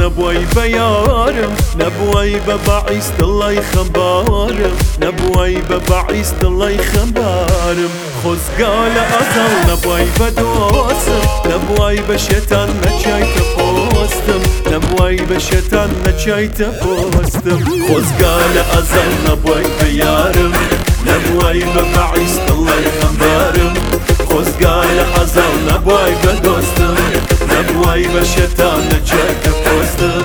نبوي بيارم نبوي ببعيس الله يخبارم نبوي ببعيس الله يخبارم خزقال أزل نبوي بدوسم نبوي بشيطان نجاي تبوستم نبوي بشيطان نجاي تبوستم خزقال أزل نبوي بيارم نبوي ببعيس الله يخبارم خزقال أزل نبوي بدوستم نبوي بشيطان نجاي تبوستم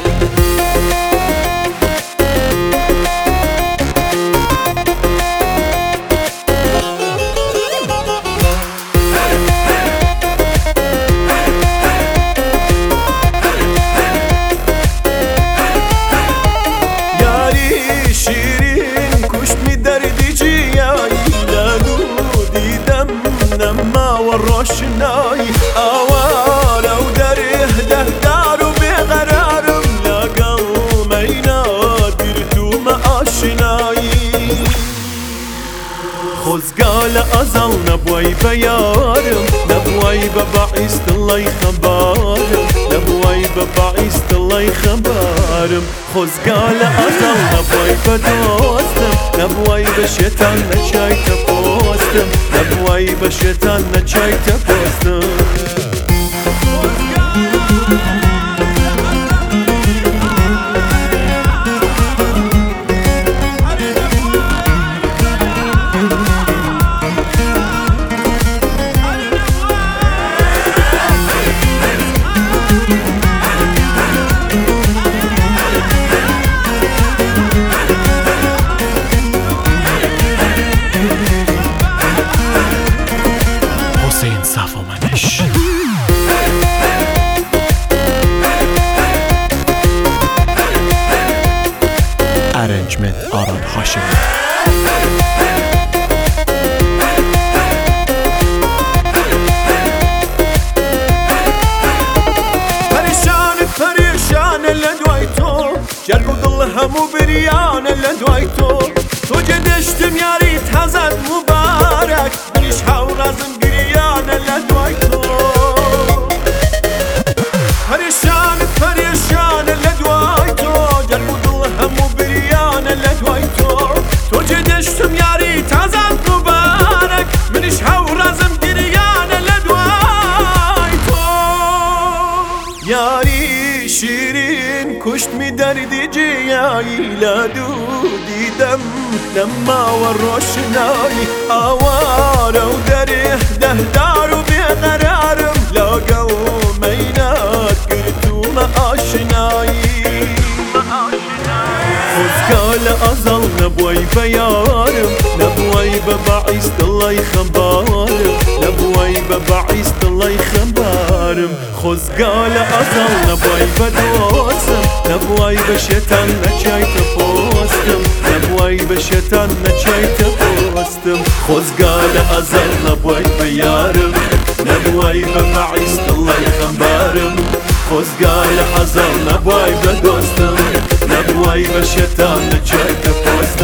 والروشناي أوالا ودريه دهدار بغرارم لاقل مينات درتو ما أشناي خزقال أزل نبوي بيارم نبوي ببعيس الله يخبارم نبوي ببعيس الله يخبارم خزقال أزل نبوي بدوستم نبوي بشيطان نجاي تبوستم نبوي بشيطان نجاي تبوستم Arrangement Aran Hashim پریشان لدوای تو جرگ و دل همو بریان لدوای تو جدشتم یاریت حزت مبارک منیش هورازم گریان لدوای تو پریشان لدوای تو جرگ و دل همو بریان لدوای تو جدشتم یاریت حزت مبارک منیش هورازم گریان لدوای تو یاری شیرین کشت می دردی جیایی لادو دیدم لما والروشناي آوارا ودريه دهدار وبيغرارم لاقل مينات قرتو ما آشناي خزقال أزل نبوي بيارم نبوي ببعيس الله يخبارم نبوي ببعيس الله يخبارم خزقال أزل نبوي بدوسم نبوي بشيطان نجاي تبوستم نبوي بشيطان نجاي تبوستم خزقال أزل نبوي بيارم نبوي ببعيس الله يخبارم خزقال أزل نبوي بدوستم نبوي بشيطان نجاي تبوستم